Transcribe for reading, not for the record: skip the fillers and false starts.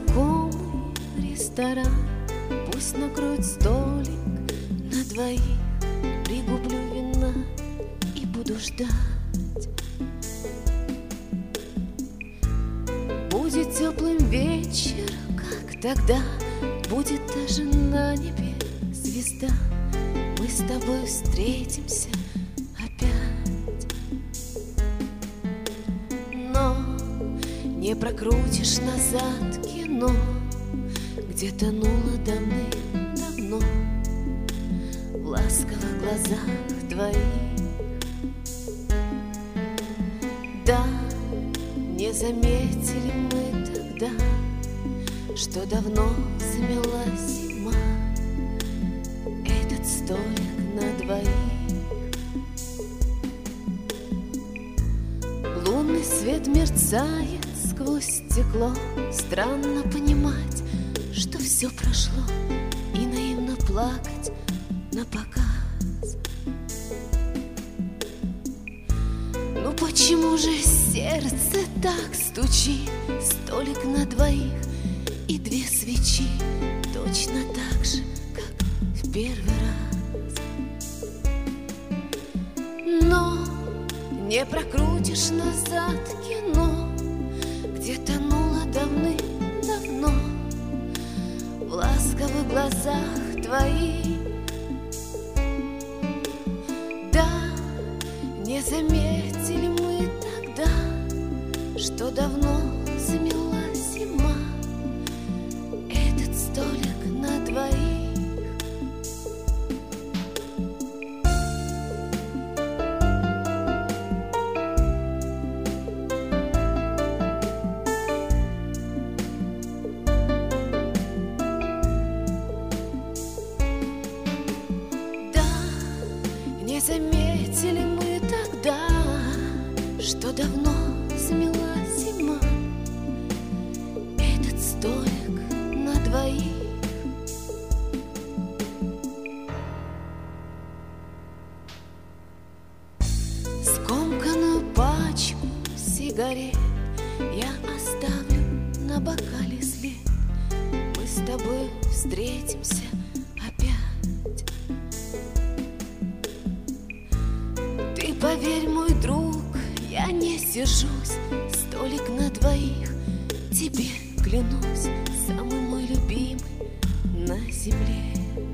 знакомый ресторан, пусть накроет столик на двоих. Пригублю вина и буду ждать. Будет теплым вечер, как тогда, будет даже на небе звезда. Мы с тобой встретимся опять. Но не прокрутишь назад кино, где тонуло давным-давно в ласковых глазах твоих. Да, не заметили мы тогда, что давно замела зима этот столик на двоих. Лунный свет мерцает сквозь стекло. Странно понимать, что все прошло, и наивно плакать напоказ. Ну почему же сердце так стучит? Столик на двоих и две свечи, точно так же, как в первый раз. Но не прокрутишь назад кино, где тонуло давным-давно в ласковых глазах твоих. Да, не заметили мы тогда, что давно замела зима этот столик на двоих. Не заметили мы тогда, что давно замела зима этот столик на двоих. Скомканную пачку сигарет я оставлю на бокале след. Мы с тобой встретимся опять. Ты поверь, мой друг, я не сержусь. Столик на двоих, тебе клянусь, самый мой любимый на земле.